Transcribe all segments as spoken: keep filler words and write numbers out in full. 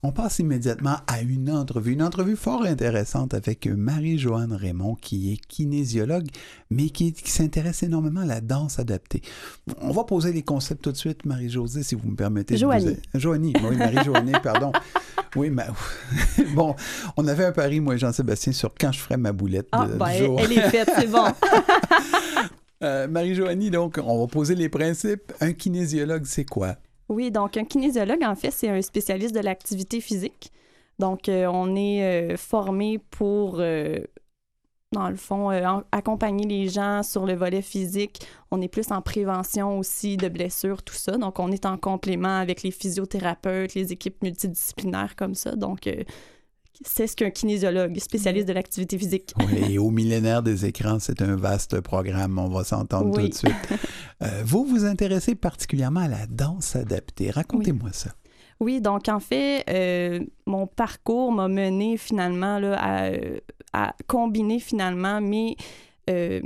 On passe immédiatement à une entrevue, une entrevue fort intéressante avec Marie-Joanne Raymond, qui est kinésiologue, mais qui, qui s'intéresse énormément à la danse adaptée. On va poser les concepts tout de suite, Marie-Josée, si vous me permettez. Joanie. Vous... Joanie, oui, Marie-Joanie, pardon. Oui, mais bon, on avait un pari, moi et Jean-Sébastien, sur quand je ferais ma boulette ah, de, ben, du jour. Elle est faite, c'est bon. euh, Marie-Joanie, donc, on va poser les principes. Un kinésiologue, c'est quoi? Oui, donc un kinésiologue, en fait, c'est un spécialiste de l'activité physique. Donc, euh, on est euh, formé pour, euh, dans le fond, euh, en, accompagner les gens sur le volet physique. On est plus en prévention aussi de blessures, tout ça. Donc, on est en complément avec les physiothérapeutes, les équipes multidisciplinaires comme ça. Donc, euh, c'est ce qu'un kinésiologue, spécialiste de l'activité physique. Oui, et au millénaire des écrans, c'est un vaste programme, on va s'entendre oui. tout de suite. Euh, vous vous intéressez particulièrement à la danse adaptée. Racontez-moi oui. ça. Oui, donc en fait, euh, mon parcours m'a mené finalement là, à, à combiner finalement mes, euh,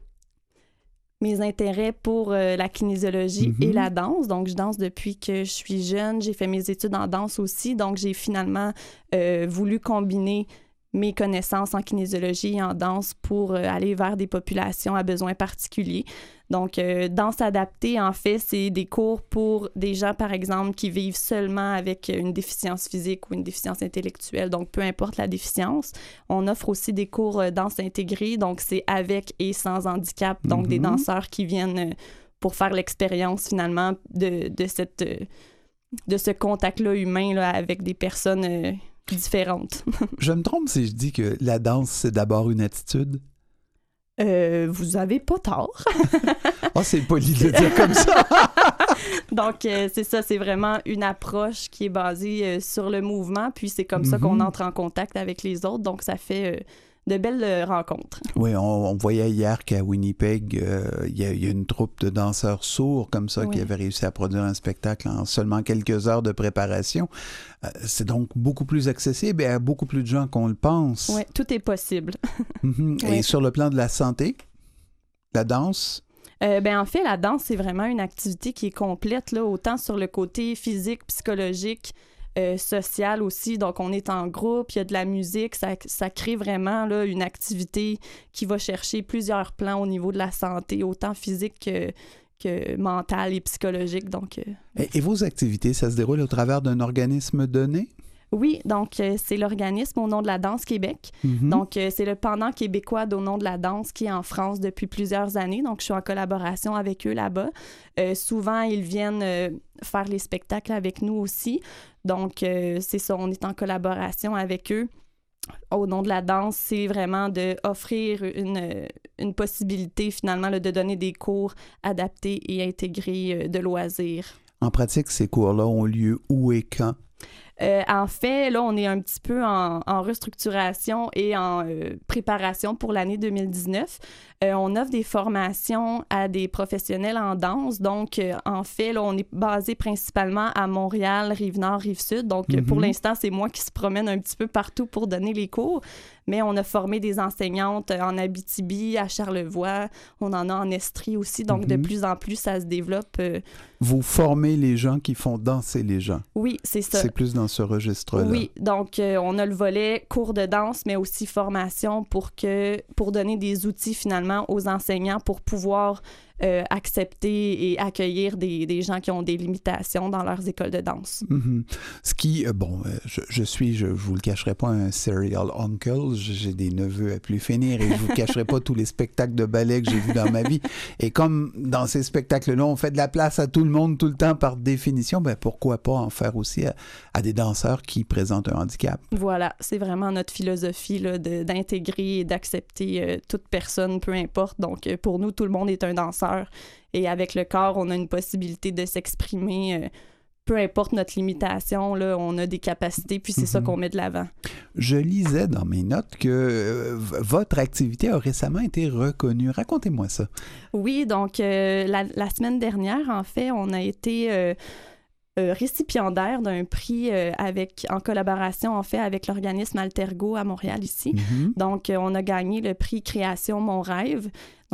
mes intérêts pour euh, la kinésiologie mm-hmm. et la danse. Donc, je danse depuis que je suis jeune. J'ai fait mes études en danse aussi. Donc, j'ai finalement euh, voulu combiner mes connaissances en kinésiologie et en danse pour euh, aller vers des populations à besoins particuliers. Donc, euh, danse adaptée, en fait, c'est des cours pour des gens, par exemple, qui vivent seulement avec une déficience physique ou une déficience intellectuelle, donc peu importe la déficience. On offre aussi des cours euh, danse intégrée, donc c'est avec et sans handicap, donc mm-hmm. des danseurs qui viennent euh, pour faire l'expérience, finalement, de, de, cette, euh, de ce contact-là humain là, avec des personnes euh, différentes. Je me trompe si je dis que la danse, c'est d'abord une attitude? Euh, vous avez pas tort. Oh, c'est poli de le dire comme ça. Donc, euh, c'est ça, c'est vraiment une approche qui est basée euh, sur le mouvement, puis c'est comme mm-hmm. ça qu'on entre en contact avec les autres, donc ça fait euh, de belles euh, rencontres. Oui, on, on voyait hier qu'à Winnipeg, il euh, y, y a une troupe de danseurs sourds comme ça oui. qui avait réussi à produire un spectacle en seulement quelques heures de préparation. Euh, c'est donc beaucoup plus accessible et à beaucoup plus de gens qu'on le pense. Oui, tout est possible. mm-hmm. oui. Et sur le plan de la santé, la danse? Euh, ben, en fait, la danse, c'est vraiment une activité qui est complète, là, autant sur le côté physique, psychologique, Euh, social aussi, donc on est en groupe, il y a de la musique, ça, ça crée vraiment là, une activité qui va chercher plusieurs plans au niveau de la santé, autant physique que, que mentale et psychologique. Donc, euh, et, et vos activités, ça se déroule au travers d'un organisme donné? Oui, donc euh, c'est l'organisme Au nom de la danse Québec. Mm-hmm. Donc, euh, c'est le pendant québécois d'Au nom de la danse qui est en France depuis plusieurs années. Donc, je suis en collaboration avec eux là-bas. Euh, souvent, ils viennent euh, faire les spectacles avec nous aussi. Donc, euh, c'est ça, on est en collaboration avec eux. Au nom de la danse, c'est vraiment d'offrir une, une possibilité finalement là, de donner des cours adaptés et intégrés euh, de loisirs. En pratique, ces cours-là ont lieu où et quand? Euh, en fait, là, on est un petit peu en, en restructuration et en euh, préparation pour l'année deux mille dix-neuf. Euh, on offre des formations à des professionnels en danse. Donc, euh, en fait, là, on est basé principalement à Montréal, Rive-Nord, Rive-Sud. Donc, mm-hmm. pour l'instant, c'est moi qui se promène un petit peu partout pour donner les cours. Mais on a formé des enseignantes en Abitibi, à Charlevoix. On en a en Estrie aussi. Donc, mm-hmm. de plus en plus, ça se développe. Euh... Vous formez les gens qui font danser les gens. Oui, c'est ça. C'est plus dans ce registre-là. Oui, donc euh, on a le volet cours de danse, mais aussi formation pour, que, pour donner des outils finalement aux enseignants pour pouvoir euh, accepter et accueillir des, des gens qui ont des limitations dans leurs écoles de danse. Mm-hmm. Ce qui, euh, bon, euh, je, je suis, je ne vous le cacherai pas, un serial uncle. J'ai des neveux à plus finir et je ne vous cacherai pas tous les spectacles de ballet que j'ai vus dans ma vie. Et comme dans ces spectacles-là, on fait de la place à tout le monde tout le temps par définition, ben pourquoi pas en faire aussi à, à des danseurs qui présentent un handicap? Voilà, c'est vraiment notre philosophie là, de, d'intégrer et d'accepter euh, toute personne, peu importe. Donc, euh, pour nous, tout le monde est un danseur. Et avec le corps, on a une possibilité de s'exprimer, euh, peu importe notre limitation, là, on a des capacités, puis c'est mm-hmm. ça qu'on met de l'avant. Je lisais dans mes notes que euh, votre activité a récemment été reconnue. Racontez-moi ça. Oui, donc euh, la, la semaine dernière, en fait, on a été... Euh, Euh, récipiendaire d'un prix euh, avec, en collaboration, en fait, avec l'organisme Altergo à Montréal, ici. Mm-hmm. Donc, euh, on a gagné le prix Création Mon Rêve.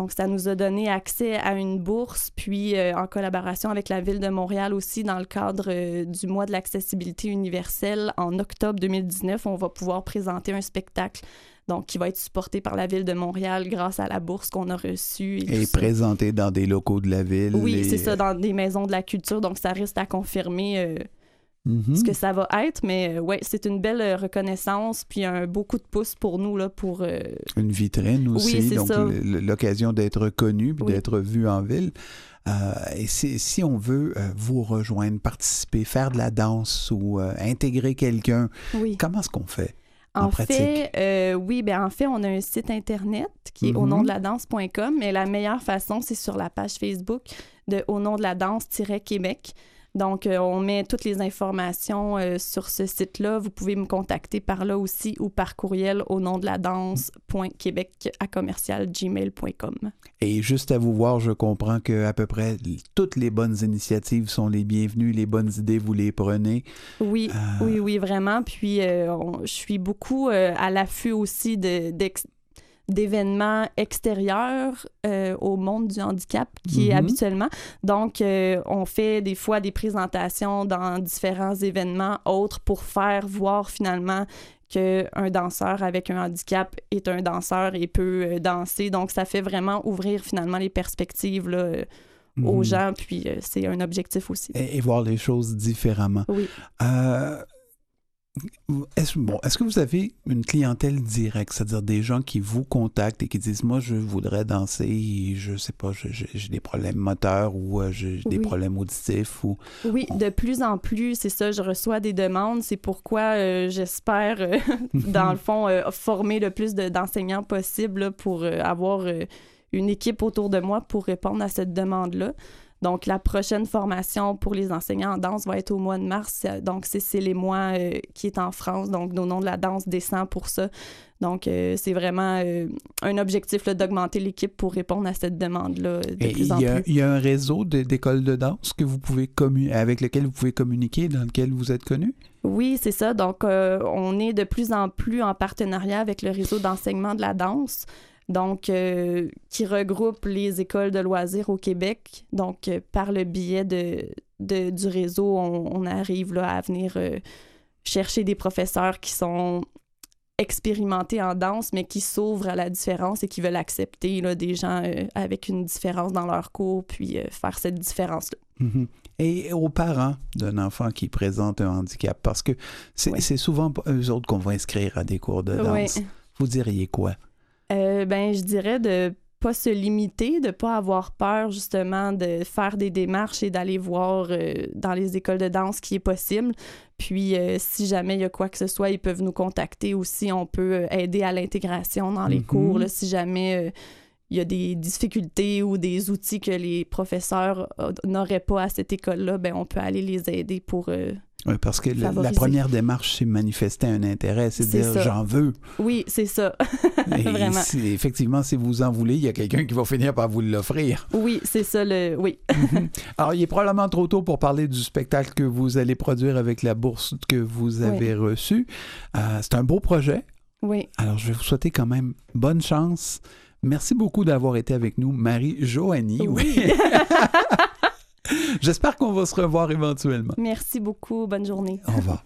Donc, ça nous a donné accès à une bourse, puis euh, en collaboration avec la Ville de Montréal aussi, dans le cadre euh, du mois de l'accessibilité universelle, en octobre deux mille dix-neuf, on va pouvoir présenter un spectacle donc qui va être supporté par la Ville de Montréal grâce à la bourse qu'on a reçue. Et, et présenté dans des locaux de la Ville. Oui, et... c'est ça, dans des maisons de la culture. Donc, ça reste à confirmer euh, mm-hmm. ce que ça va être. Mais euh, oui, c'est une belle euh, reconnaissance, puis un beau coup de pouce pour nous, là, pour... Euh... Une vitrine aussi, oui, c'est donc ça. l'occasion d'être reconnu puis oui. d'être vu en ville. Euh, et si, si on veut euh, vous rejoindre, participer, faire de la danse ou euh, intégrer quelqu'un, oui. comment est-ce qu'on fait? En, en fait, euh, oui, ben en fait, on a un site Internet qui est mm-hmm. au nom de la danse point com, mais la meilleure façon, c'est sur la page Facebook de Au nom de la danse-Québec. Donc, euh, on met toutes les informations euh, sur ce site-là. Vous pouvez me contacter par là aussi ou par courriel au nom de la danse.québec à commercial gmail point com. Et juste à vous voir, je comprends qu'à peu près toutes les bonnes initiatives sont les bienvenues, les bonnes idées, vous les prenez. Oui, euh... oui, oui, vraiment. Puis, euh, on, je suis beaucoup euh, à l'affût aussi de, d'ex- d'événements extérieurs euh, au monde du handicap qui mm-hmm. est habituellement. Donc, euh, on fait des fois des présentations dans différents événements autres pour faire voir finalement qu'un danseur avec un handicap est un danseur et peut euh, danser. Donc, ça fait vraiment ouvrir finalement les perspectives là, euh, mm-hmm. aux gens, puis euh, c'est un objectif aussi. Et, et voir les choses différemment. Oui. Euh... Est-ce, bon, est-ce que vous avez une clientèle directe, c'est-à-dire des gens qui vous contactent et qui disent « Moi, je voudrais danser, et je sais pas, j'ai, j'ai des problèmes moteurs ou euh, j'ai des oui. problèmes auditifs. » ou Oui, de plus en plus, c'est ça, je reçois des demandes. C'est pourquoi euh, j'espère, euh, dans le fond, euh, former le plus de, d'enseignants possible là, pour euh, avoir euh, une équipe autour de moi pour répondre à cette demande-là. Donc, la prochaine formation pour les enseignants en danse va être au mois de mars. Donc, c'est C'est les mois euh, qui est en France. Donc, Au nom de la danse descend pour ça. Donc, euh, c'est vraiment euh, un objectif là, d'augmenter l'équipe pour répondre à cette demande-là de Et plus en y a, plus. Il y a un réseau de, d'écoles de danse que vous pouvez commu- avec lequel vous pouvez communiquer, dans lequel vous êtes connu? Oui, c'est ça. Donc, euh, on est de plus en plus en partenariat avec le réseau d'enseignement de la danse. Donc, euh, qui regroupe les écoles de loisirs au Québec. Donc, euh, par le biais de, de, du réseau, on, on arrive là, à venir euh, chercher des professeurs qui sont expérimentés en danse, mais qui s'ouvrent à la différence et qui veulent accepter là, des gens euh, avec une différence dans leur cours, puis euh, faire cette différence-là. Mm-hmm. Et aux parents d'un enfant qui présente un handicap, parce que c'est, oui. c'est souvent eux autres qu'on va inscrire à des cours de danse. Oui. Vous diriez quoi? Euh, ben, je dirais de pas se limiter, de pas avoir peur justement de faire des démarches et d'aller voir euh, dans les écoles de danse ce qui est possible. Puis euh, si jamais il y a quoi que ce soit, ils peuvent nous contacter aussi. On peut aider à l'intégration dans les mm-hmm. cours. Là, si jamais euh, il y a des difficultés ou des outils que les professeurs euh, n'auraient pas à cette école-là, ben on peut aller les aider pour... Euh, Oui, parce que la, la première démarche, c'est manifester un intérêt, c'est, c'est dire ça. J'en veux. Oui, c'est ça. Vraiment. Si, effectivement, si vous en voulez, il y a quelqu'un qui va finir par vous l'offrir. Oui, c'est ça, le. Oui. Alors, il est probablement trop tôt pour parler du spectacle que vous allez produire avec la bourse que vous avez oui. reçue. Euh, c'est un beau projet. Oui. Alors, je vais vous souhaiter quand même bonne chance. Merci beaucoup d'avoir été avec nous, Marie-Joanie. Oui. oui. J'espère qu'on va se revoir éventuellement. Merci beaucoup. Bonne journée. Au revoir.